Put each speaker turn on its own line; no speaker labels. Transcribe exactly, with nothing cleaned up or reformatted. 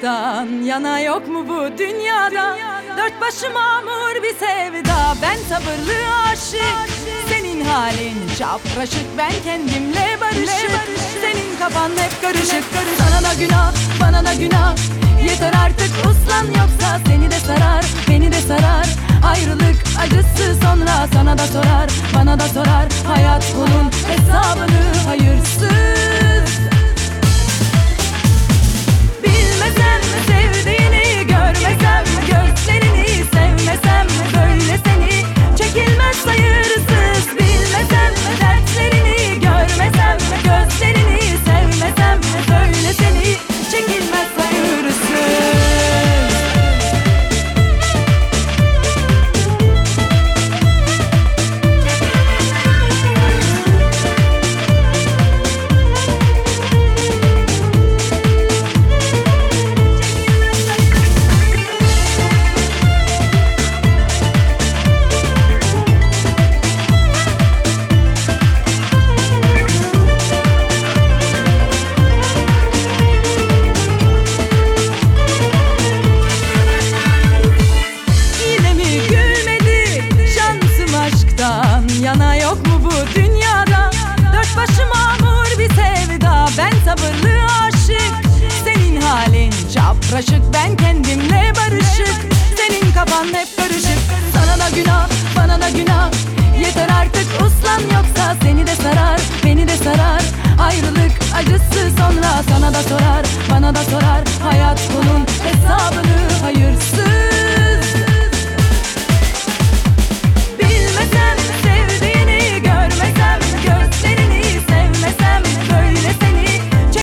aşktan yana yok mu bu dünyada? Dört başı mamur bir sevda, ben sabırlı aşık. Senin halin çapraşık, ben kendimle barışık. Senin kafan hep karışık. Sana da günah, bana da günah. Yeter artık uslan, yoksa seni de sarar, beni de sarar. Ayrılık acısı sonra sana da sorar, bana da sorar. Hayat bunun hesabını, hayırsız. Bilmesem sevdiğini, görmesem gözlerini, sevmesem böyle seni, çekilmez sayırsız. Bilmesem dertlerini, görmesem gözlerini, sevmesem böyle seni, çekilmez sayırsız. Yana yok mu bu dünyada? Dört başı mamur bir sevda, ben sabırlı aşık. Senin halin çapraşık, ben kendimle barışık. Senin kafan hep karışık. Sana da günah, bana da günah. Yeter artık uslan, yoksa seni de sarar, beni de sarar. Ayrılık acısı sonra sana da sorar, bana da sorar.